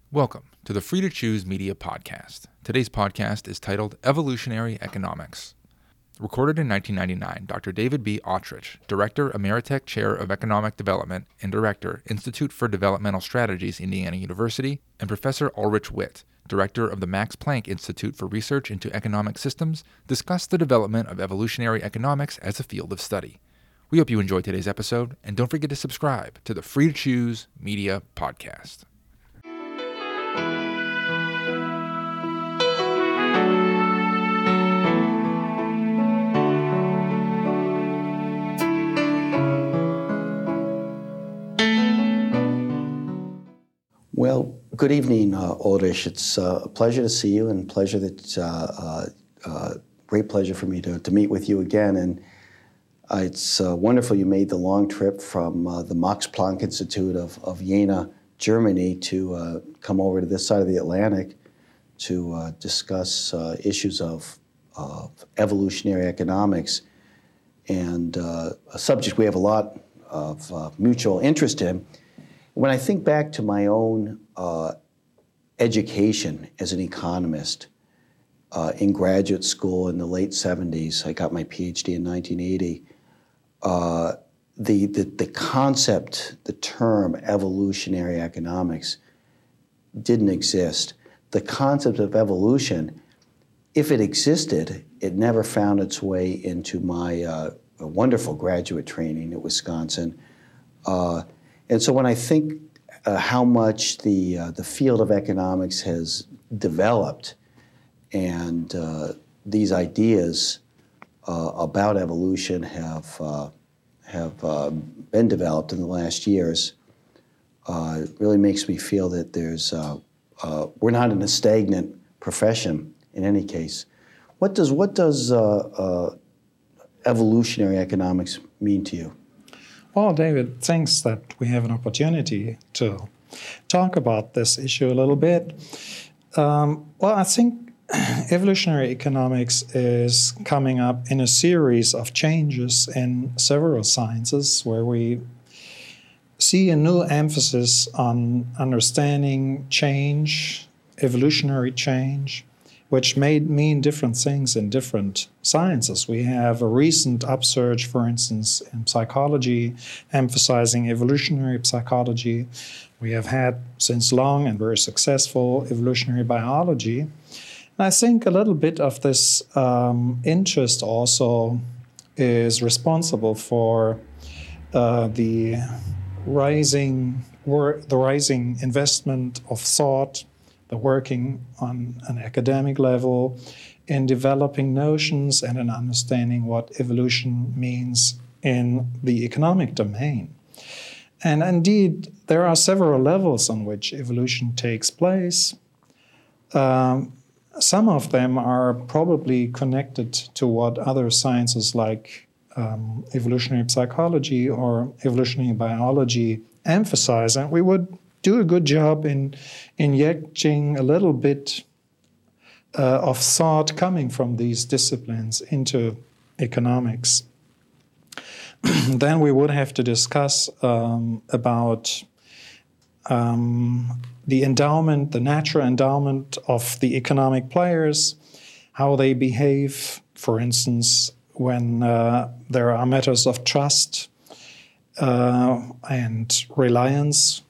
Welcome to the Free to Choose Media Podcast. Today's podcast is titled Evolutionary Economics. Recorded in 1999, Dr. David B. Autrich, Director Emeritech Chair of Economic Development and Director, Institute for Developmental Strategies, Indiana University, and Professor Ulrich Witt, Director of the Max Planck Institute for Research into Economic Systems, discussed the development of evolutionary economics as a field of study. We hope you enjoyed today's episode, and don't forget to subscribe to the Free to Choose Media Podcast. Well, good evening, Ulrich. It's a pleasure to see you, and great pleasure for me to meet with you again. And it's wonderful you made the long trip from the Max Planck Institute of Jena, Germany, to come over to this side of the Atlantic to discuss issues of evolutionary economics, and a subject we have a lot of mutual interest in. When I think back to my own education as an economist in graduate school in the late 70s, I got my PhD in 1980, the concept, the term evolutionary economics didn't exist. The concept of evolution, if it existed, it never found its way into my wonderful graduate training at Wisconsin. And so when I think how much the field of economics has developed, and these ideas about evolution have been developed in the last years, it really makes me feel that we're not in a stagnant profession in any case. What does evolutionary economics mean to you? Well, David, thanks that we have an opportunity to talk about this issue a little bit. I think evolutionary economics is coming up in a series of changes in several sciences where we see a new emphasis on understanding change, evolutionary change, which may mean different things in different sciences. We have a recent upsurge, for instance, in psychology, emphasizing evolutionary psychology. We have had since long and very successful evolutionary biology. And I think a little bit of this interest also is responsible for the rising investment of thought, the working on an academic level, in developing notions and in understanding what evolution means in the economic domain. And indeed, there are several levels on which evolution takes place. Some of them are probably connected to what other sciences like evolutionary psychology or evolutionary biology emphasize, and we would do a good job in injecting a little bit of thought coming from these disciplines into economics. Then we would have to discuss about the endowment, the natural endowment of the economic players, how they behave, for instance, when there are matters of trust and reliance.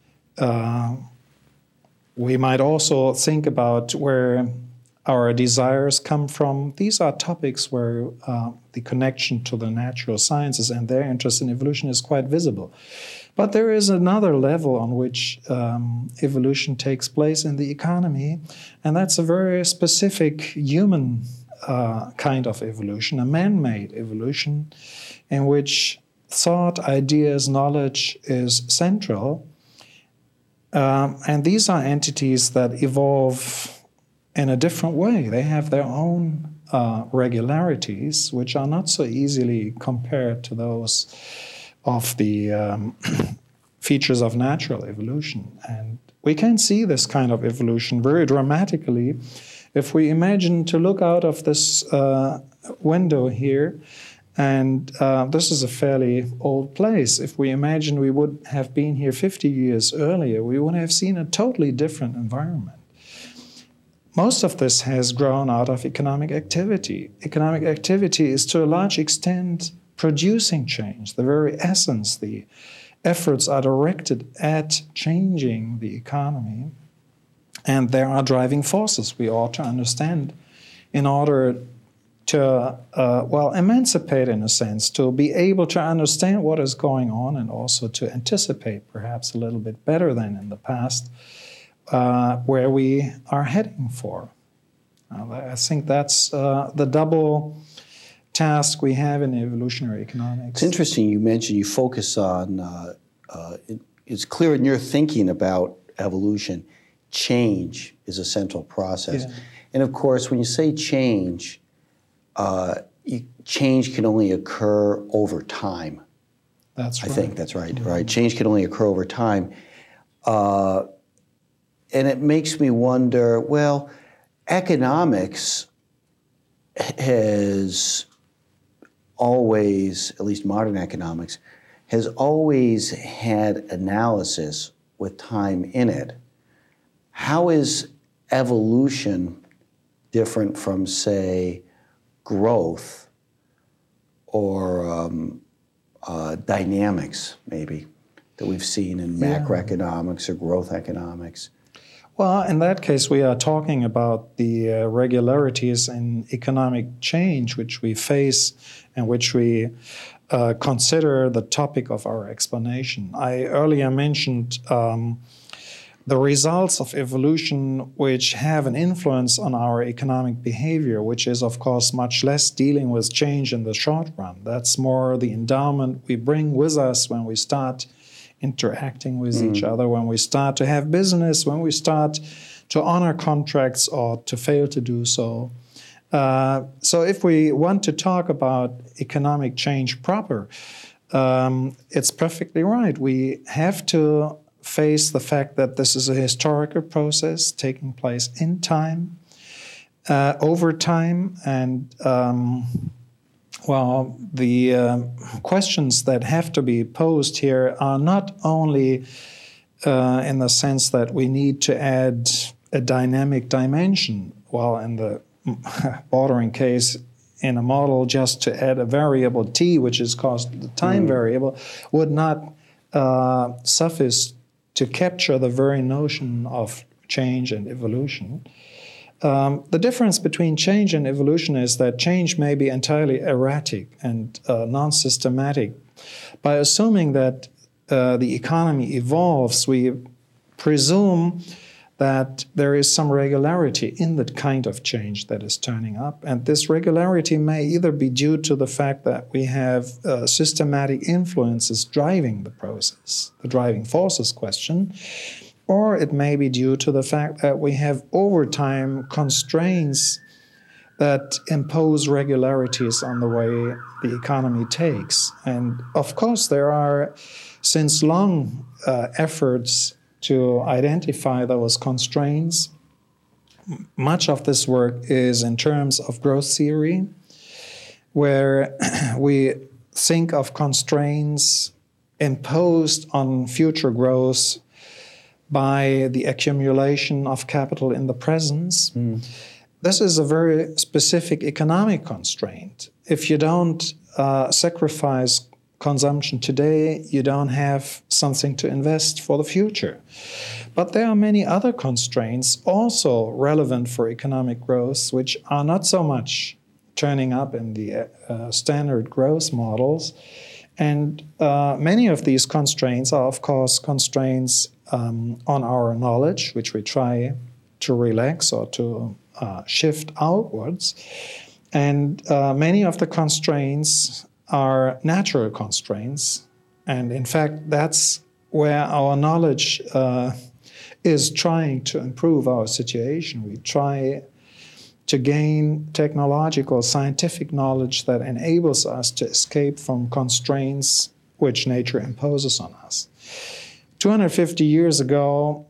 We might also think about where our desires come from. These are topics where the connection to the natural sciences and their interest in evolution is quite visible. But there is another level on which evolution takes place in the economy, and that's a very specific human kind of evolution, a man-made evolution, in which thought, ideas, knowledge is central. And these are entities that evolve in a different way. They have their own regularities, which are not so easily compared to those of the features of natural evolution. And we can see this kind of evolution very dramatically if we imagine to look out of this window here And this is a fairly old place. If we imagine we would have been here 50 years earlier, we would have seen a totally different environment. Most of this has grown out of economic activity. Economic activity is to a large extent producing change. The very essence, the efforts are directed at changing the economy. And there are driving forces we ought to understand in order to, emancipate in a sense, to be able to understand what is going on and also to anticipate perhaps a little bit better than in the past where we are heading for. I think that's the double task we have in evolutionary economics. It's interesting you mentioned you focus on, it's clear in your thinking about evolution, change is a central process. Yeah. And of course, when you say change, change can only occur over time. That's right. I think that's right. Right. Change can only occur over time. And it makes me wonder, well, economics has always, at least modern economics, has always had analysis with time in it. How is evolution different from, say, growth or dynamics, maybe, that we've seen in macroeconomics or growth economics? Well, in that case, we are talking about the regularities in economic change which we face and which we consider the topic of our explanation. I earlier mentioned the results of evolution which have an influence on our economic behavior, which is, of course, much less dealing with change in the short run. That's more the endowment we bring with us when we start interacting with each other, when we start to have business, when we start to honor contracts or to fail to do so. So if we want to talk about economic change proper, it's perfectly right. We have to face the fact that this is a historical process taking place in time, over time, and the questions that have to be posed here are not only in the sense that we need to add a dynamic dimension, while in the bordering case in a model just to add a variable t, which is called the time variable, would not suffice to capture the very notion of change and evolution. The difference between change and evolution is that change may be entirely erratic and non-systematic. By assuming that the economy evolves, we presume that there is some regularity in the kind of change that is turning up. And this regularity may either be due to the fact that we have systematic influences driving the process, the driving forces question, or it may be due to the fact that we have over time constraints that impose regularities on the way the economy takes. And of course, there are since long efforts to identify those constraints. Much of this work is in terms of growth theory, where we think of constraints imposed on future growth by the accumulation of capital in the present. This is a very specific economic constraint. If you don't sacrifice consumption today, you don't have something to invest for the future. But there are many other constraints also relevant for economic growth, which are not so much turning up in the standard growth models. And many of these constraints are, of course, constraints on our knowledge, which we try to relax or to shift outwards. And many of the constraints are natural constraints. And in fact, that's where our knowledge is trying to improve our situation. We try to gain technological, scientific knowledge that enables us to escape from constraints which nature imposes on us. 250 years ago,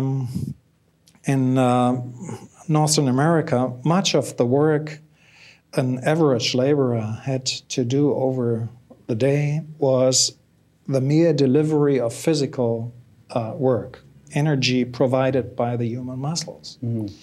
in Northern America, much of the work an average laborer had to do over the day was the mere delivery of physical work, energy provided by the human muscles.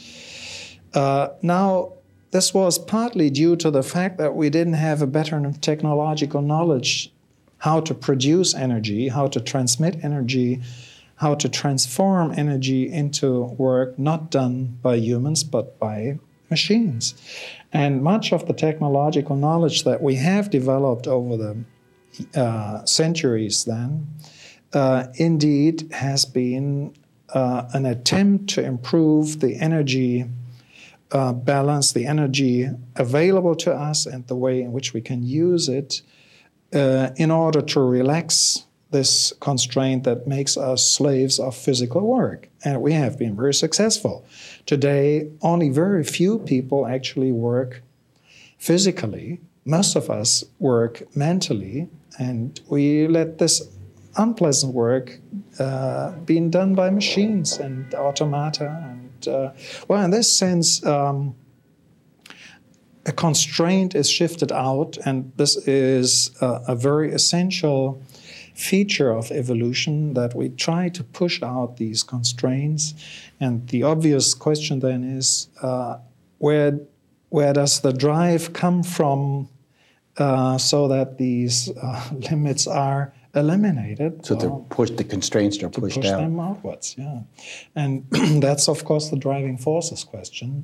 Now, this was partly due to the fact that we didn't have a better technological knowledge how to produce energy, how to transmit energy, how to transform energy into work not done by humans but by machines. And much of the technological knowledge that we have developed over the centuries then indeed has been an attempt to improve the energy balance, the energy available to us and the way in which we can use it in order to relax this constraint that makes us slaves of physical work. And we have been very successful. Today, only very few people actually work physically. Most of us work mentally, and we let this unpleasant work being done by machines and automata. And well, in this sense, a constraint is shifted out, and this is a very essential feature of evolution, that we try to push out these constraints. And the obvious question then is, where does the drive come from so that these limits are eliminated? So the constraints are pushed out. To push them outwards, yeah. And that's, of course, the driving forces question.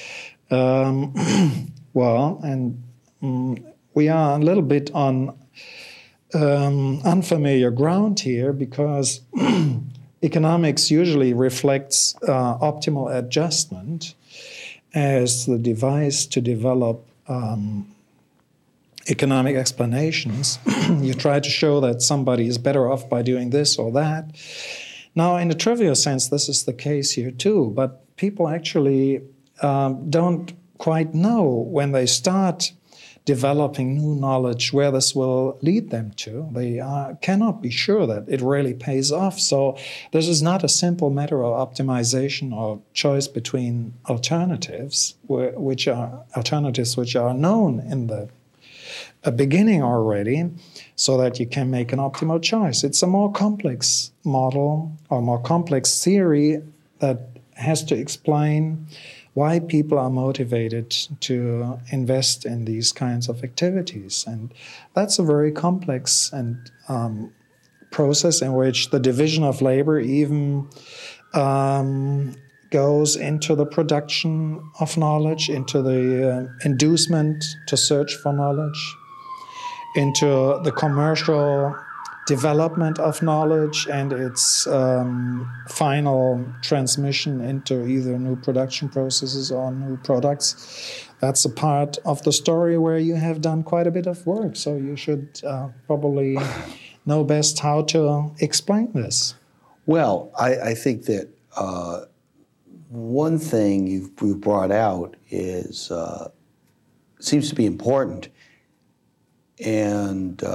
Well, and we are a little bit on unfamiliar ground here, because economics usually reflects optimal adjustment as the device to develop economic explanations. You try to show that somebody is better off by doing this or that. Now, in a trivial sense, this is the case here too, but people actually don't quite know when they start developing new knowledge where this will lead them to. They cannot be sure that it really pays off. So this is not a simple matter of optimization or choice between alternatives, which are known in the beginning already, so that you can make an optimal choice. It's a more complex model or more complex theory that has to explain why people are motivated to invest in these kinds of activities. And that's a very complex and process in which the division of labor even goes into the production of knowledge, into the inducement to search for knowledge, into the commercial development of knowledge and its final transmission into either new production processes or new products. That's a part of the story where you have done quite a bit of work, so you should probably know best how to explain this. Well, I think that one thing you've brought out is seems to be important, and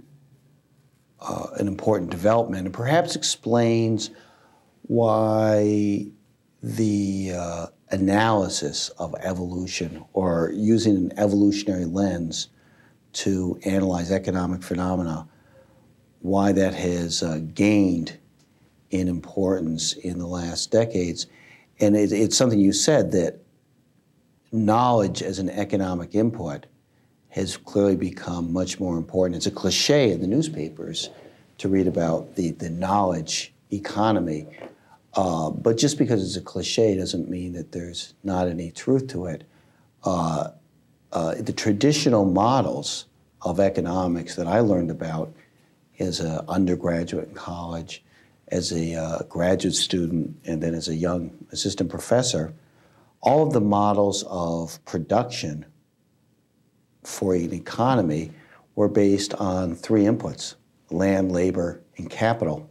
an important development, and perhaps explains why the analysis of evolution, or using an evolutionary lens to analyze economic phenomena, why that has gained in importance in the last decades. And it's something you said, that knowledge as an economic input has clearly become much more important. It's a cliche in the newspapers to read about the knowledge economy, but just because it's a cliche doesn't mean that there's not any truth to it. The traditional models of economics that I learned about as an undergraduate in college, as a graduate student, and then as a young assistant professor, all of the models of production for an economy were based on three inputs: land, labor, and capital.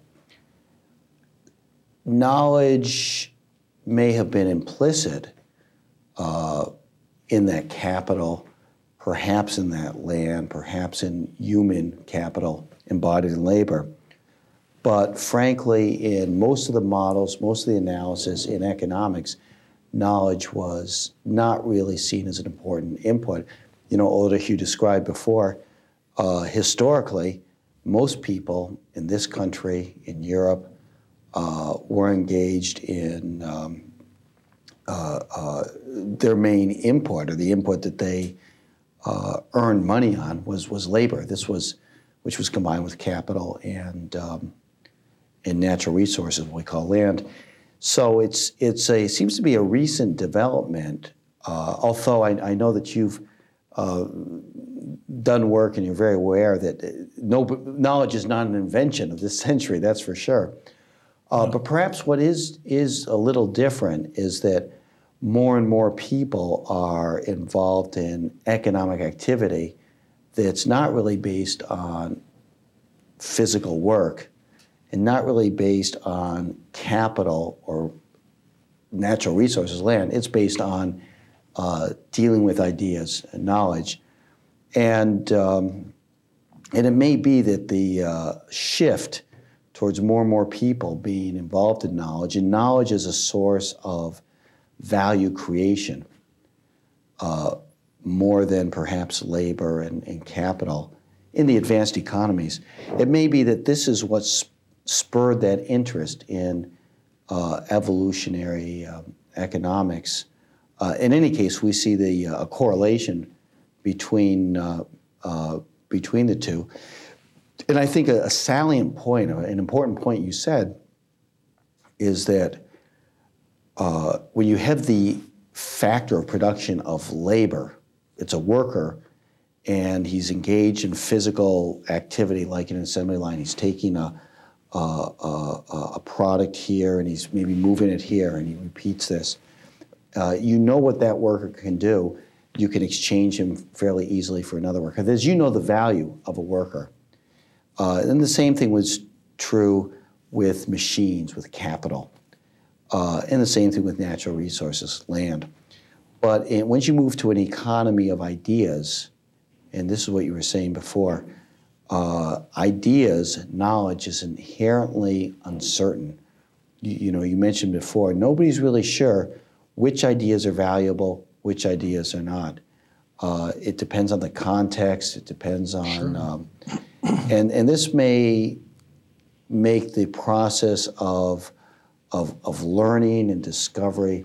Knowledge may have been implicit in that capital, perhaps in that land, perhaps in human capital embodied in labor. But frankly, in most of the models, most of the analysis in economics, knowledge was not really seen as an important input, Ulrich, you described before, historically, most people in this country, in Europe, were engaged in their main input, or the input that they earned money on, was labor. Which was combined with capital and natural resources, what we call land. So it seems to be a recent development. Although I know that you've done work and you're very aware that knowledge is not an invention of this century, that's for sure. But perhaps what is a little different is that more and more people are involved in economic activity that's not really based on physical work and not really based on capital or natural resources, land. It's based on dealing with ideas and knowledge. And it may be that the shift towards more and more people being involved in knowledge, and knowledge as a source of value creation, more than perhaps labor and capital in the advanced economies. It may be that this is what's spurred that interest in evolutionary economics. In any case, we see a correlation between the two. And I think a salient point, an important point you said, is that when you have the factor of production of labor, it's a worker, and he's engaged in physical activity like an assembly line. He's taking a product here, and he's maybe moving it here, and he repeats this. You know what that worker can do. You can exchange him fairly easily for another worker. As you know the value of a worker. And the same thing was true with machines, with capital. And the same thing with natural resources, land. But once you move to an economy of ideas, and this is what you were saying before, ideas, knowledge is inherently uncertain. You mentioned before, nobody's really sure which ideas are valuable, which ideas are not. It depends on the context, it depends on, sure. And this may make the process of learning and discovery,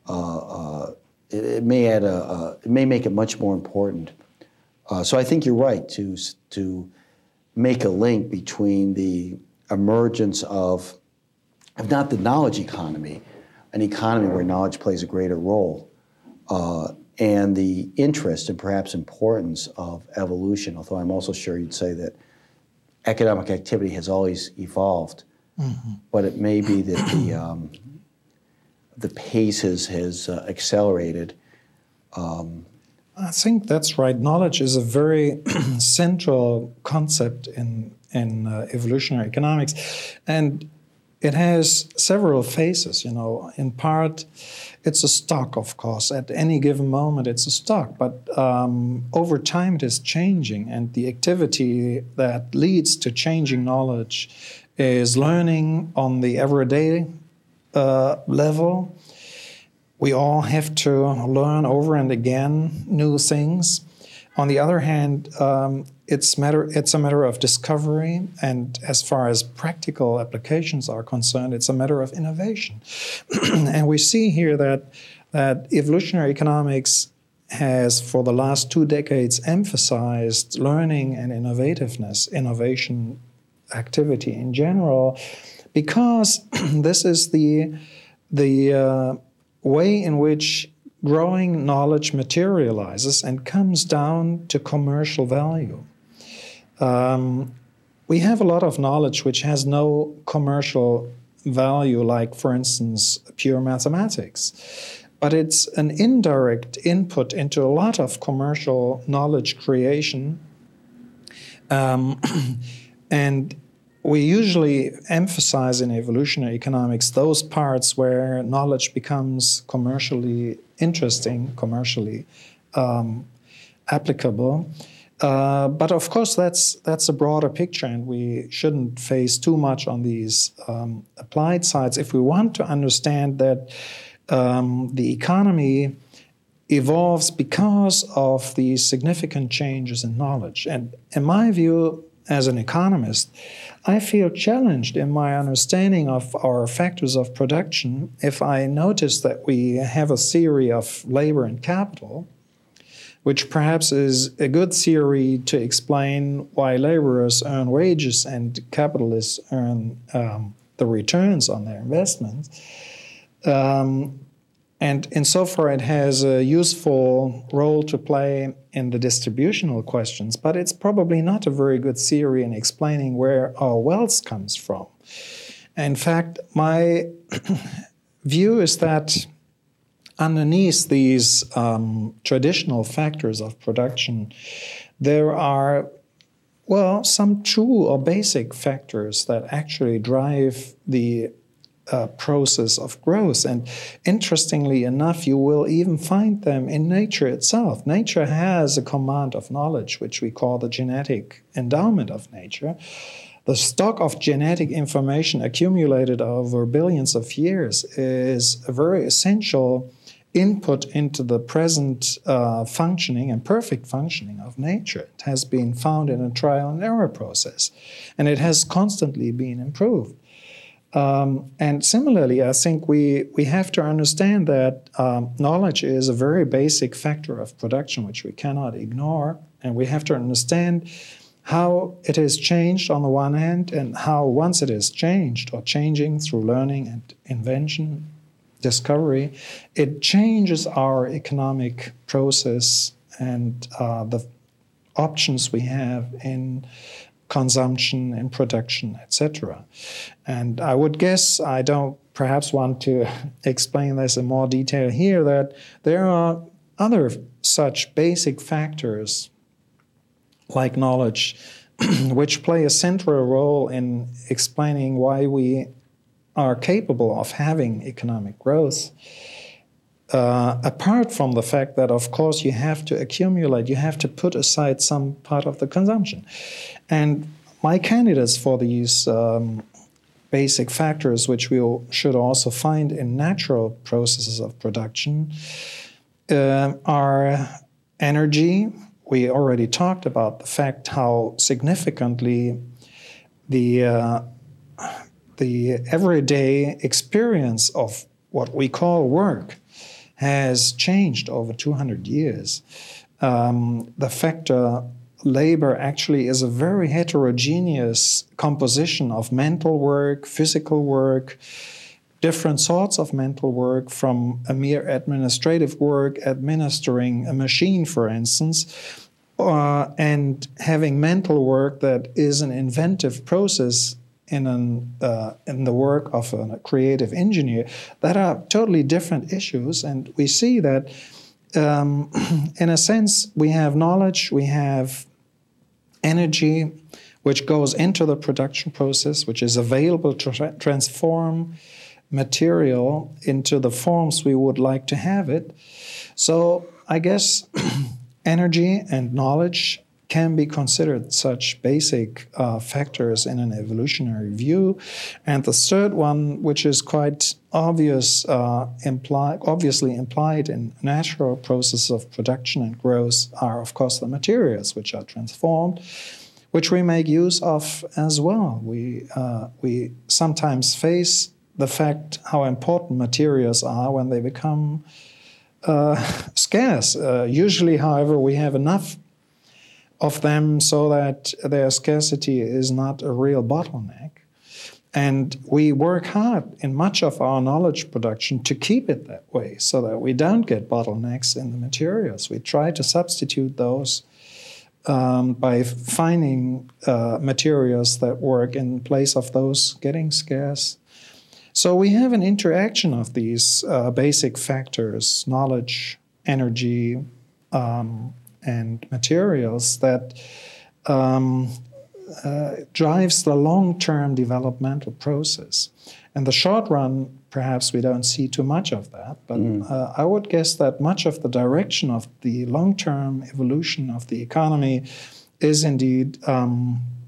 it may make it much more important. So I think you're right to make a link between the emergence of not the knowledge economy, an economy where knowledge plays a greater role, and the interest and perhaps importance of evolution, although I'm also sure you'd say that economic activity has always evolved, but it may be that the pace has accelerated. I think that's right. Knowledge is a very central concept in evolutionary economics, and it has several phases. In part, it's a stock, of course. At any given moment, it's a stock, but over time, it is changing, and the activity that leads to changing knowledge is learning on the everyday level. We all have to learn over and again new things. On the other hand, it's a matter of discovery, and as far as practical applications are concerned, it's a matter of innovation. And we see here that evolutionary economics has, for the last 2 decades, emphasized learning and innovativeness, innovation activity in general, because this is the way in which growing knowledge materializes and comes down to commercial value. We have a lot of knowledge which has no commercial value, like, for instance, pure mathematics. But it's an indirect input into a lot of commercial knowledge creation. And we usually emphasize in evolutionary economics those parts where knowledge becomes commercially interesting, commercially applicable. But of course, that's a broader picture, and we shouldn't face too much on these applied sides. If we want to understand that the economy evolves because of these significant changes in knowledge. And in my view, as an economist, I feel challenged in my understanding of our factors of production if I notice that we have a theory of labor and capital, which perhaps is a good theory to explain why laborers earn wages and capitalists earn the returns on their investments. And insofar it has a useful role to play in the distributional questions, but it's probably not a very good theory in explaining where our wealth comes from. In fact, my view is that underneath these traditional factors of production, there are, well, some true or basic factors that actually drive the process of growth. And interestingly enough, you will even find them in nature itself. Nature has a command of knowledge, which we call the genetic endowment of nature. The stock of genetic information accumulated over billions of years is a very essential input into the present functioning and perfect functioning of nature. It has been found in a trial and error process, and it has constantly been improved. And similarly, I think we have to understand that knowledge is a very basic factor of production, which we cannot ignore. And we have to understand how it is changed on the one hand, and how once it is changed or changing through learning and invention, discovery, it changes our economic process and the options we have in consumption and production, etc. And I would guess, I don't perhaps want to explain this in more detail here, that there are other such basic factors like knowledge which play a central role in explaining why we are capable of having economic growth. Apart from the fact that, of course, you have to accumulate, you have to put aside some part of the consumption. And my candidates for these basic factors, which we should also find in natural processes of production, are energy. We already talked about the fact how significantly the everyday experience of what we call work has changed over 200 years. The factor labor actually is a very heterogeneous composition of mental work, physical work, different sorts of mental work, from a mere administrative work, administering a machine, for instance, and having mental work that is an inventive process in the work of a creative engineer, that are totally different issues. And we see that, in a sense, we have knowledge, we have energy, which goes into the production process, which is available to transform material into the forms we would like to have it. So I guess energy and knowledge can be considered such basic factors in an evolutionary view. And the third one, which is quite obviously implied in natural processes of production and growth, are, of course, the materials which are transformed, which we make use of as well. We sometimes face the fact how important materials are when they become scarce. Usually, however, we have enough of them so that their scarcity is not a real bottleneck. And we work hard in much of our knowledge production to keep it that way, so that we don't get bottlenecks in the materials. We try to substitute those by finding materials that work in place of those getting scarce. So we have an interaction of these basic factors, knowledge, energy, and materials, that drives the long-term developmental process. In the short run, perhaps we don't see too much of that, but I would guess that much of the direction of the long-term evolution of the economy is indeed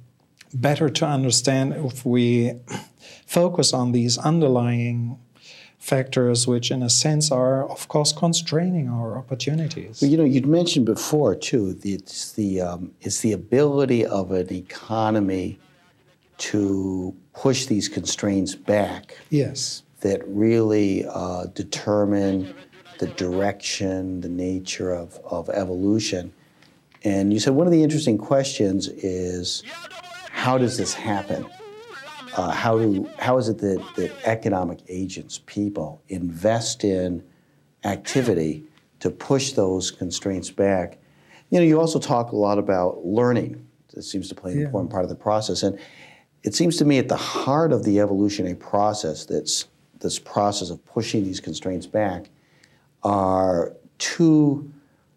better to understand if we focus on these underlying factors which, in a sense, are, of course, constraining our opportunities. Well, you'd mentioned before, too, it's the ability of an economy to push these constraints back. Yes. That really determine the direction, the nature of evolution. And you said one of the interesting questions is, how does this happen? How is it that economic agents, people, invest in activity to push those constraints back? You also talk a lot about learning. It seems to play an important part of the process. And it seems to me at the heart of the evolutionary process, that's this process of pushing these constraints back, are two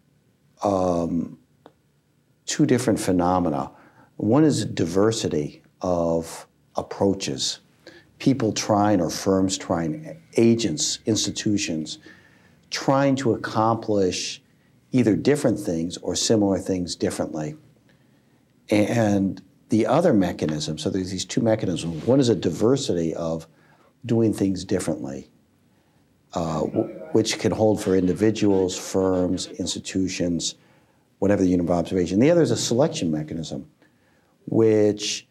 different phenomena. One is diversity of approaches, people trying, or firms trying, agents, institutions, trying to accomplish either different things or similar things differently. And the other mechanism, so there's these two mechanisms. One is a diversity of doing things differently, which can hold for individuals, firms, institutions, whatever the unit of observation. The other is a selection mechanism, which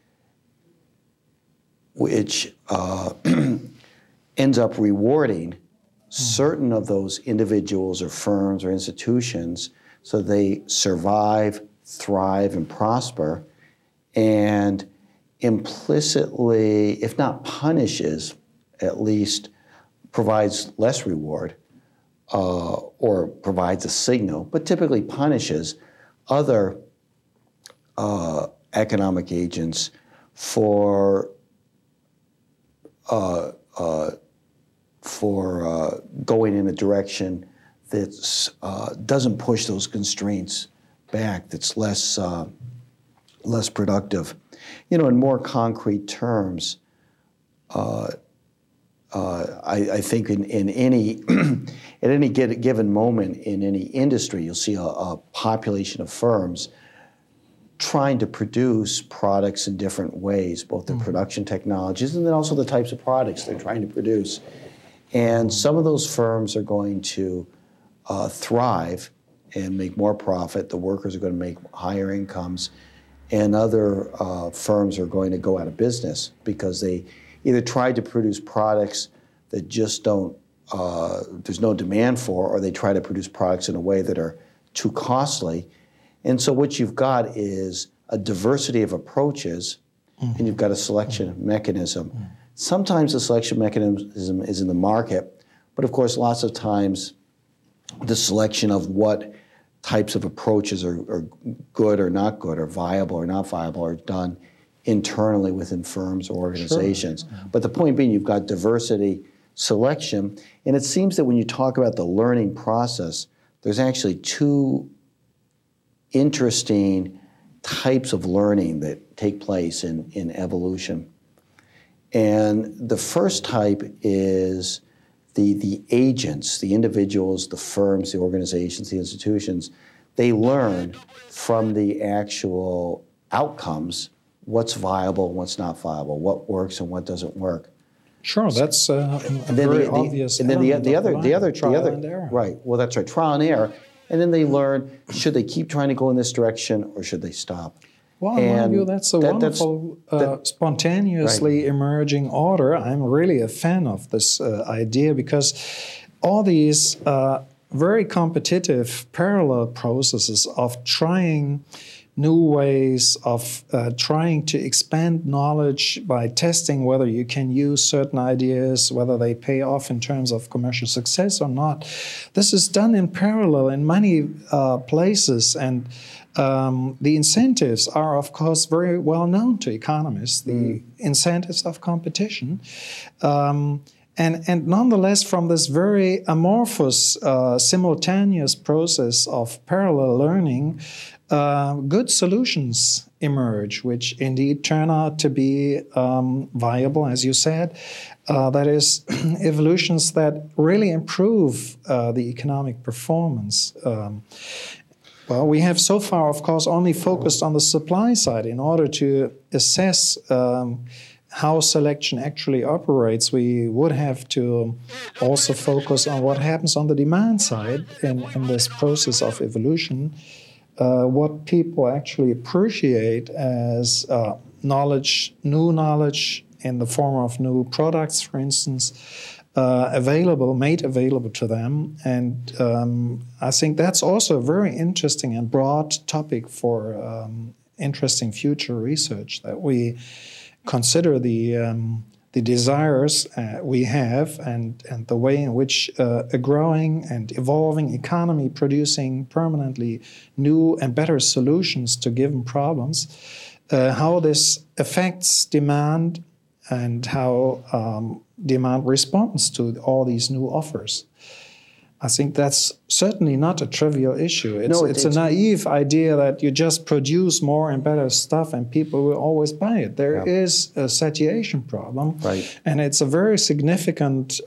ends up rewarding certain of those individuals or firms or institutions so they survive, thrive, and prosper, and implicitly, if not punishes, at least provides less reward or provides a signal, but typically punishes other economic agents for going in a direction that doesn't push those constraints back, that's less productive. In more concrete terms, I think in any at any given moment in any industry, you'll see a population of firms trying to produce products in different ways, both the production technologies and then also the types of products they're trying to produce. And some of those firms are going to thrive and make more profit. The workers are going to make higher incomes. And other firms are going to go out of business because they either tried to produce products that just don't, there's no demand for, or they try to produce products in a way that are too costly. And so what you've got is a diversity of approaches, and you've got a selection mechanism. Sometimes the selection mechanism is in the market, but of course lots of times the selection of what types of approaches are good or not good, or viable or not viable, are done internally within firms or organizations. Sure. But the point being, you've got diversity, selection, and it seems that when you talk about the learning process, there's actually two interesting types of learning that take place in evolution. And the first type is the agents, the individuals, the firms, the organizations, the institutions. They learn from the actual outcomes, what's viable and what's not viable, what works and what doesn't work. Sure, that's a very obvious. And then the other trial and error. Right. Well, that's right, trial and error. And then they learn, should they keep trying to go in this direction or should they stop? Well, in my view, that's a wonderful, spontaneously emerging order. I'm really a fan of this idea because all these very competitive parallel processes of trying new ways of trying to expand knowledge by testing whether you can use certain ideas, whether they pay off in terms of commercial success or not. This is done in parallel in many places, and the incentives are, of course, very well known to economists, the incentives of competition. And nonetheless, from this very amorphous, simultaneous process of parallel learning, good solutions emerge, which indeed turn out to be viable, as you said. That is, evolutions that really improve the economic performance. Well, we have so far, of course, only focused on the supply side in order to assess how selection actually operates, we would have to also focus on what happens on the demand side in this process of evolution, what people actually appreciate as knowledge, new knowledge in the form of new products, for instance, made available to them. And I think that's also a very interesting and broad topic for interesting future research, that we consider the desires we have and the way in which a growing and evolving economy producing permanently new and better solutions to given problems, how this affects demand and how demand responds to all these new offers. I think that's certainly not a trivial issue. It's a naive idea that you just produce more and better stuff and people will always buy it. There is a satiation problem, and it's a very significant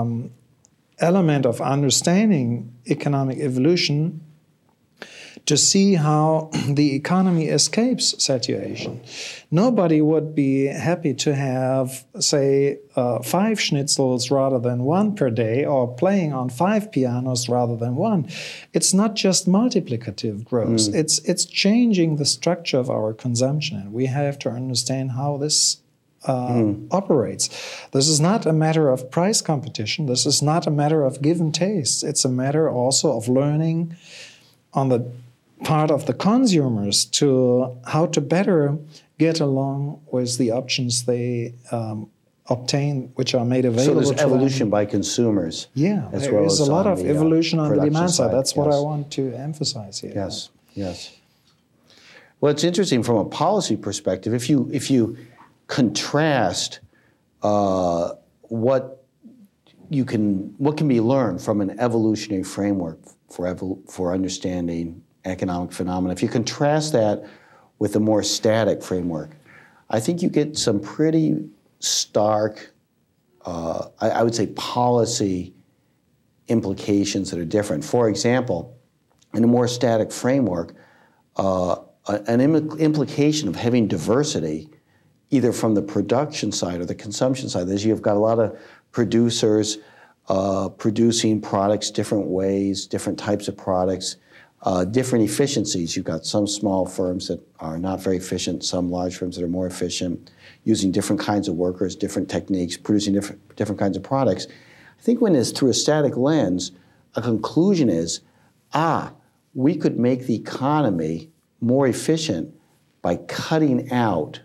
element of understanding economic evolution to see how the economy escapes saturation. Nobody would be happy to have, say, 5 schnitzels rather than 1 per day, or playing on 5 pianos rather than 1. It's not just multiplicative growth. It's changing the structure of our consumption, and we have to understand how this operates. This is not a matter of price competition. This is not a matter of give and taste. It's a matter also of learning on the part of the consumers to how to better get along with the options they obtain, which are made available. So there's evolution by consumers. Yeah, there is a lot of evolution on the demand side. That's what I want to emphasize here. Yes, yes. Well, it's interesting from a policy perspective. If you contrast what can be learned from an evolutionary framework for understanding economic phenomena, if you contrast that with a more static framework, I think you get some pretty stark, I would say, policy implications that are different. For example, in a more static framework, an implication of having diversity, either from the production side or the consumption side, is you've got a lot of producers producing products different ways, different types of products, different efficiencies. You've got some small firms that are not very efficient, some large firms that are more efficient, using different kinds of workers, different techniques, producing different kinds of products. I think when it's through a static lens, a conclusion is, we could make the economy more efficient by cutting out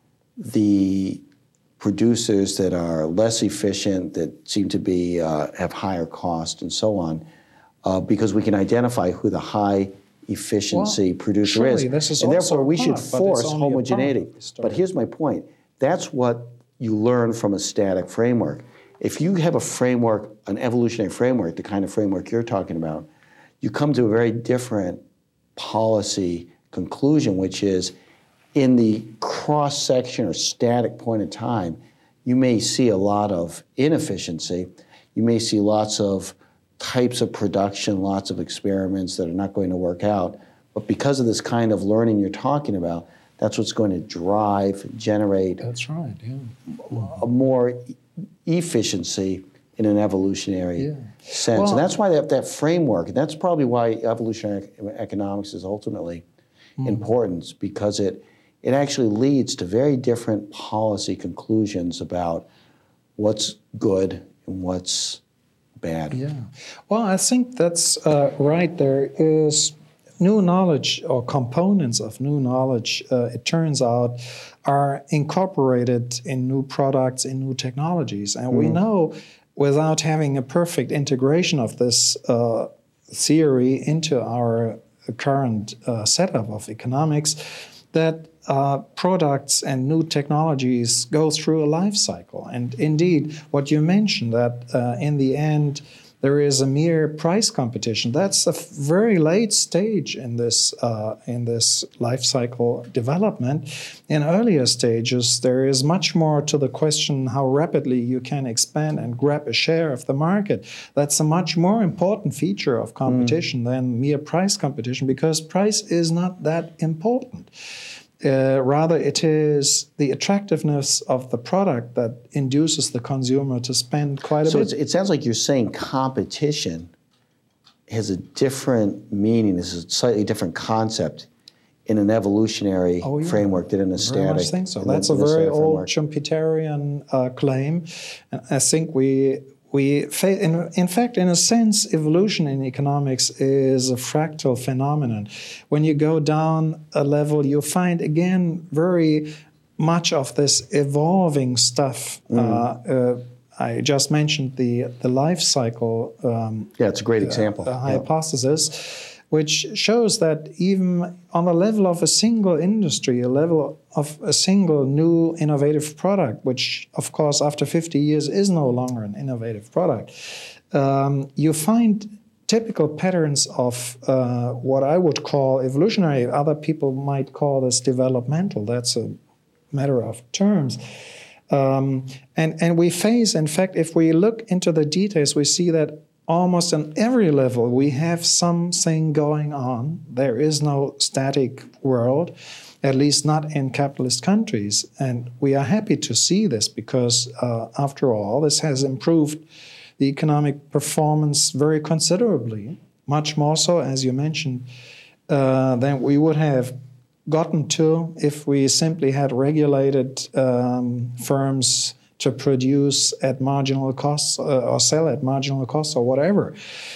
the producers that are less efficient, that seem to be have higher cost and so on, because we can identify who the high efficiency producer is. And therefore we should force homogeneity. But here's my point. That's what you learn from a static framework. If you have a framework, an evolutionary framework, the kind of framework you're talking about, you come to a very different policy conclusion, which is in the cross-section or static point of time, you may see a lot of inefficiency. You may see lots of types of production, lots of experiments that are not going to work out. But because of this kind of learning you're talking about, that's what's going to generate a more efficiency in an evolutionary sense. Well, and that's why that framework, and that's probably why evolutionary economics is ultimately important, because it actually leads to very different policy conclusions about what's good and what's bad. Yeah. Well, I think that's right. There is new knowledge, or components of new knowledge, it turns out, are incorporated in new products, in new technologies. And we know, without having a perfect integration of this theory into our current setup of economics, that products and new technologies go through a life cycle. And indeed, what you mentioned, that in the end, there is a mere price competition. That's a very late stage in this life cycle development. In earlier stages, there is much more to the question how rapidly you can expand and grab a share of the market. That's a much more important feature of competition than mere price competition, because price is not that important. Rather, it is the attractiveness of the product that induces the consumer to spend quite a bit. So it sounds like you're saying competition has a different meaning, this is a slightly different concept in an evolutionary framework than in a static. Very much think so. That's a very old Schumpeterian claim. And I think in fact, in a sense, evolution in economics is a fractal phenomenon. When you go down a level, you find again very much of this evolving stuff. I just mentioned the life cycle. It's a great example. Hypothesis, which shows that even on the level of a single industry, a level of a single new innovative product, which of course after 50 years is no longer an innovative product, you find typical patterns of what I would call evolutionary. Other people might call this developmental. That's a matter of terms. And we face, in fact, if we look into the details, we see that almost on every level we have something going on. There is no static world, at least not in capitalist countries. And we are happy to see this because, after all, this has improved the economic performance very considerably, much more so, as you mentioned, than we would have gotten to if we simply had regulated firms to produce at marginal costs or sell at marginal costs or whatever.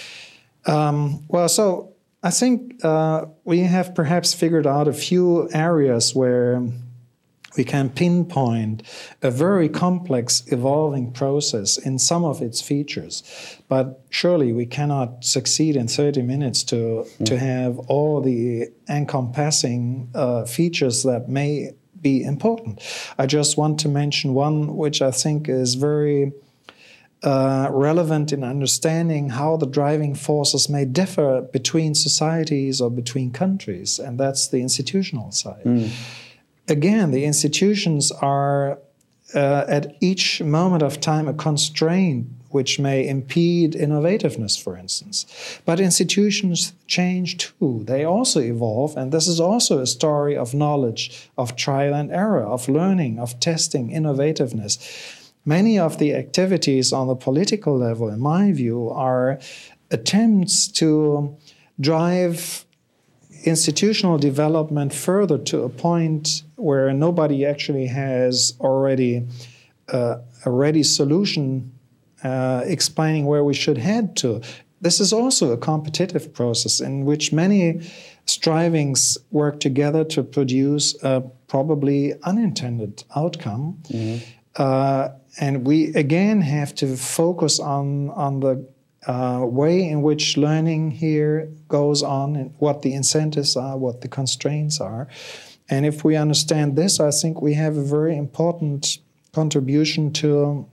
So I think we have perhaps figured out a few areas where we can pinpoint a very complex evolving process in some of its features. But surely we cannot succeed in 30 minutes to have all the encompassing features that may be important. I just want to mention one which I think is very relevant in understanding how the driving forces may differ between societies or between countries, and that's the institutional side. Again, the institutions are at each moment of time a constraint which may impede innovativeness, for instance. But institutions change too. They also evolve, and this is also a story of knowledge, of trial and error, of learning, of testing, innovativeness. Many of the activities on the political level, in my view, are attempts to drive institutional development further to a point where nobody actually has already a ready solution explaining where we should head to. This is also a competitive process in which many strivings work together to produce a probably unintended outcome. And we again have to focus on the way in which learning here goes on and what the incentives are, what the constraints are. And if we understand this, I think we have a very important contribution to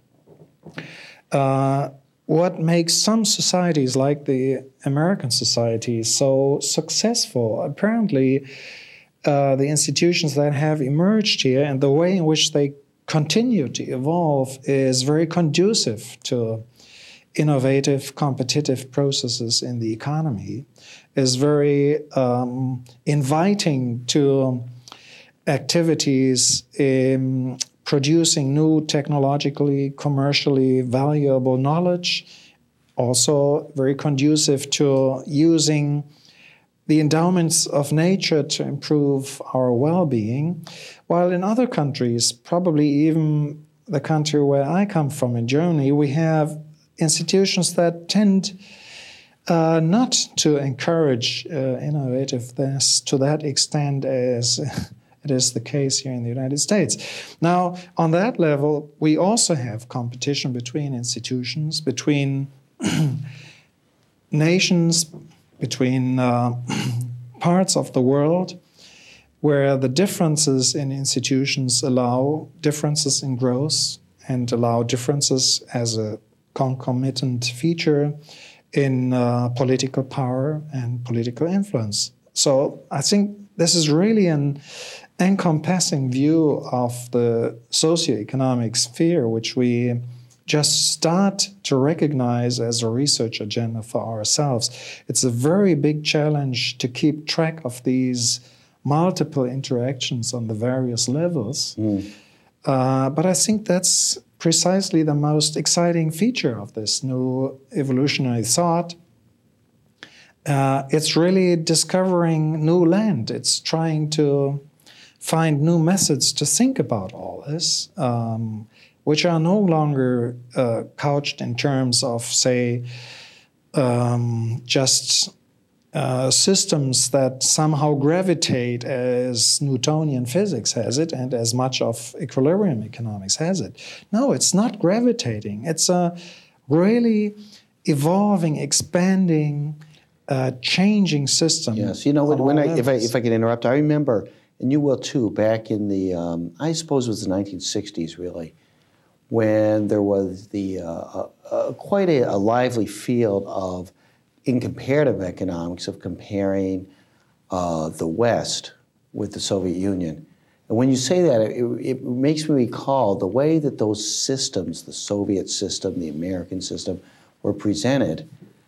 what makes some societies, like the American society, so successful. Apparently, the institutions that have emerged here and the way in which they continue to evolve is very conducive to innovative, competitive processes in the economy, is very inviting to activities in producing new technologically, commercially valuable knowledge, also very conducive to using the endowments of nature to improve our well-being, while in other countries, probably even the country where I come from, in Germany, we have institutions that tend not to encourage innovativeness to that extent as it is the case here in the United States. Now, on that level, we also have competition between institutions, between nations, between parts of the world, where the differences in institutions allow differences in growth and allow differences as a concomitant feature in political power and political influence. So I think this is really an encompassing view of the socioeconomic sphere, which we just start to recognize as a research agenda for ourselves. It's a very big challenge to keep track of these multiple interactions on the various levels. But I think that's precisely the most exciting feature of this new evolutionary thought. It's really discovering new land. It's trying to find new methods to think about all this, which are no longer couched in terms of, say, just systems that somehow gravitate as Newtonian physics has it and as much of equilibrium economics has it. No, it's not gravitating. It's a really evolving, expanding, changing system. Yes, if I can interrupt, I remember, and you will too, back in the, I suppose it was the 1960s really, when there was the quite a lively field of, in comparative economics, of comparing the West with the Soviet Union. And when you say that, it makes me recall the way that those systems, the Soviet system, the American system, were presented.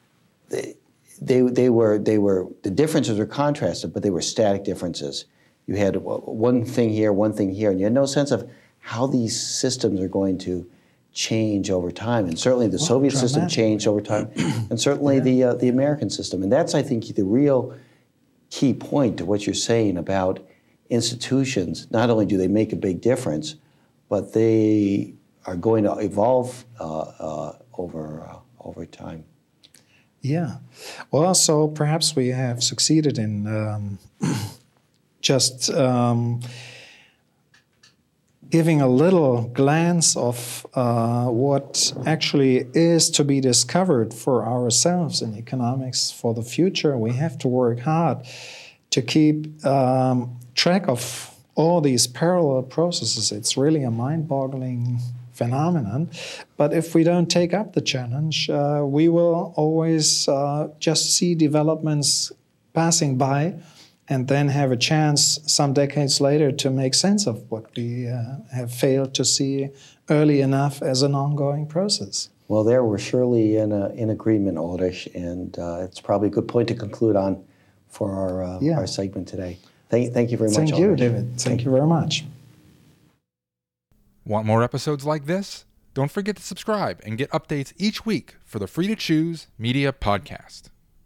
They were the differences were contrasted, but they were static differences. You had one thing here, and you had no sense of how these systems are going to change over time. And certainly the Soviet system changed over time, and certainly the American system. And that's, I think, the real key point to what you're saying about institutions. Not only do they make a big difference, but they are going to evolve over time. Yeah. Well, so perhaps we have succeeded in just giving a little glance of what actually is to be discovered for ourselves in economics for the future. We have to work hard to keep track of all these parallel processes. It's really a mind-boggling phenomenon. But if we don't take up the challenge, we will always just see developments passing by and then have a chance some decades later to make sense of what we have failed to see early enough as an ongoing process. Well, there we're surely in agreement, Ulrich, and it's probably a good point to conclude on for our segment today. Thank you very much, Thank you, Ulrich. David. Thank you very much. Want more episodes like this? Don't forget to subscribe and get updates each week for the Free to Choose Media Podcast.